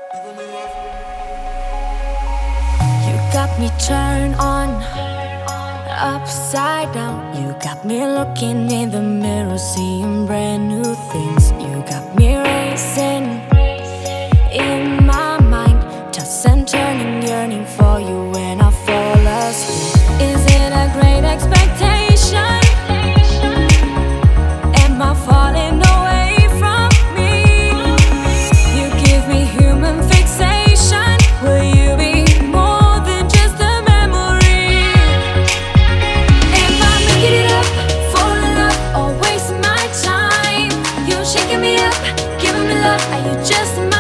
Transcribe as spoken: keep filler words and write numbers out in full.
You got me turned on, upside down. You got me looking in the mirror, seeing brand new things. You got me racing in my mind, tossing and turning, yearning for you when I fall asleep. Is it a great expectation? Am I falling away from me? You give me human fixation. Will you be more than just a memory? Am I making it up, falling up, or wasting my time? You shaking me up, giving me love. Are you just my